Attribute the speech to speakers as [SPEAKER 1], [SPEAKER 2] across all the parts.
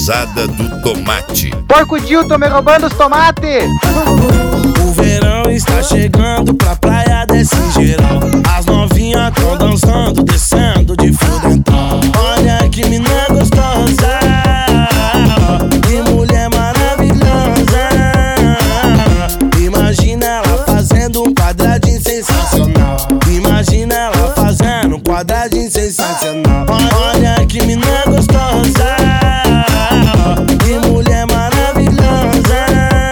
[SPEAKER 1] pesada do tomate.
[SPEAKER 2] Porco Dilton me roubando os tomates.
[SPEAKER 3] O verão está chegando, pra praia desse geral. As novinhas tão dançando, descendo de fudentão. Olha que mina gostosa, que mulher maravilhosa. Imagina ela fazendo um quadradinho sensacional. Imagina ela fazendo um quadradinho sensacional. Olha que mina gostosa, que mulher maravilhosa.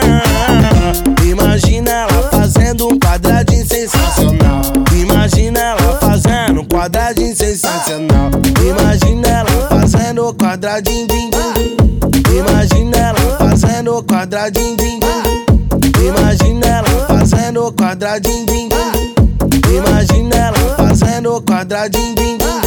[SPEAKER 3] Imagina ela fazendo um quadradinho sensacional. Imagina ela fazendo um quadradinho sensacional. Imagina ela fazendo quadradinho, din, din. Imagina ela fazendo quadradinho, din, din. Imagina ela fazendo quadradinho, din, din. Imagina ela fazendo quadradinho, din, din.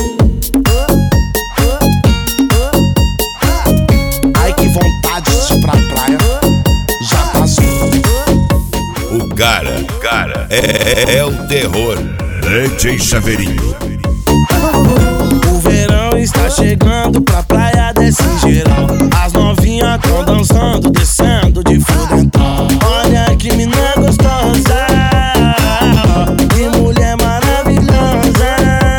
[SPEAKER 3] Ai, que vontade de ir pra praia. Já passou.
[SPEAKER 1] O cara é o terror. DJ Chaveirinho.
[SPEAKER 3] O verão está chegando, pra praia desse geral. As novinhas tão dançando, descendo de fudentão. Olha que mina gostosa, que mulher maravilhosa.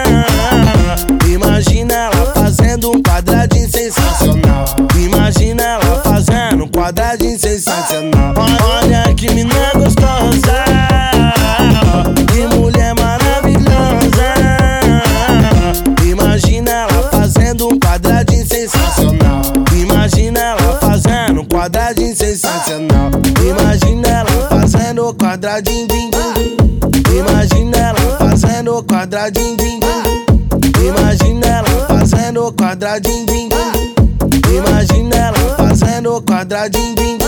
[SPEAKER 3] Imagina ela fazendo um quadradinho sensacional. Imagina ela fazendo um quadradinho sensacional. Olha que mina gostosa, que mulher maravilhosa. Imagina ela fazendo um quadradinho sensacional. Imagina ela fazendo um quadradinho sensacional. Imagina ela fazendo quadradinho, din, din. Imagina ela fazendo quadradinho, din, din. Imagina ela fazendo quadradinho, din, din. Imagina ela fazendo quadradinho, din, din.